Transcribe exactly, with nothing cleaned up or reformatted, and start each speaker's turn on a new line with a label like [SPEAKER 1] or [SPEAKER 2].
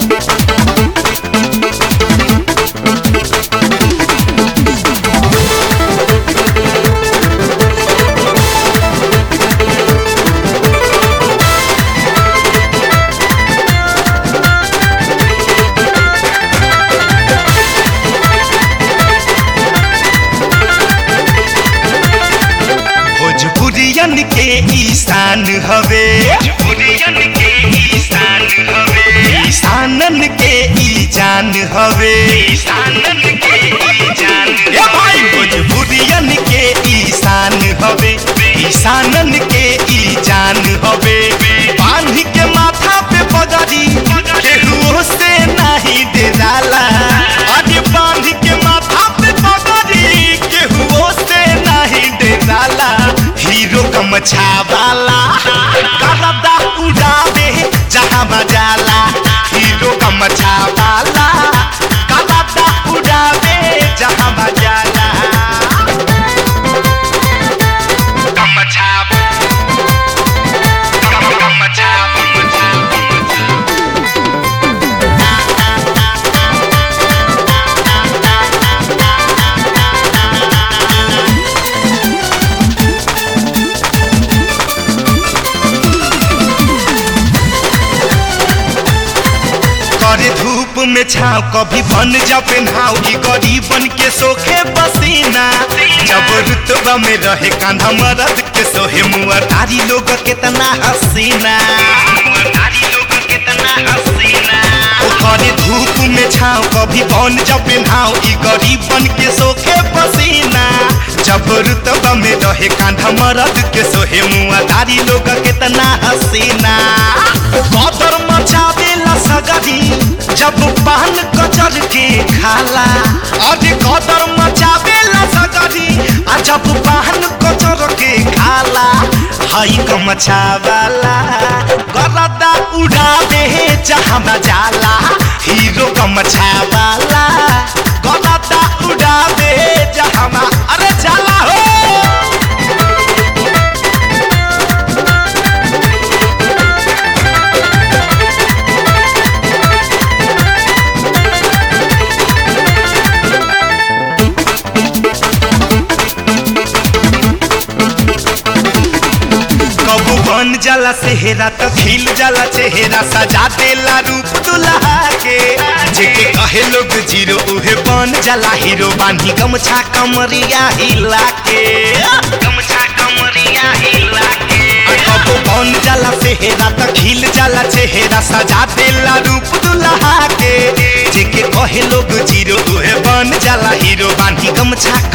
[SPEAKER 1] भोजपुरियन के ईशान हवे, भोजपुरियन के ईशान हवे, ईशानन के ई जान हवे, ईशानन के ई जान। ए भाई भोजपुरियन के ईशान हवे, ईशानन के ई जान हवे। बांध के माथा पे पगड़ी केहू से नहीं डराला, अरे बांध के माथा पे पगड़ी केहू से नहीं डराला। हीरो गमछा वाला करदा उड़ावे जहाँ बजाला, हीरो गमछा वाला करदा उड़ावे जहाँ बजाला। गमछा गमछा करे धूप में छाव कभी बन जा पेन्हाव की गरीबन के सोखे पसीना। जब रुतबा में रहे कांधा मरद के सोहे मुआ तारी लोग कितना हसीना, कितना हसीना। करे धूप में छाव कभी बन जा पेन्हाव की गरीबन के सोखे पसीना। जब रुतबा में रहे कांधा मरद के सोहे मुआ तारी लोग कितना हसीना। कदर मचावेला सगरी जब पान कचर के खाला, अरे कदर मचावेला सगरी आ जब पान कचर के खाला। हई गमछा वाला गरदा उड़ावे जहाँ जाला, हीरो गमछा वाला गरदा उड़ावे जहाँ अरे जाला हो। कबू बन जाला सेहरा तो खिल जाला चेहरा, सजा देला रूप दुल्हा के। जेके कहे लोग जीरो उहे बन जाला हीरो, बांधी गमछा कमरिया हिला के, गमछा कमरिया हिला के। कबू बन जाला सेहरा तो खिल जाला चेहरा, सजा देला रूप दुल्हा के। जेके कहे लोग जीरो उहे बन जाला हीरो, बांधी गमछा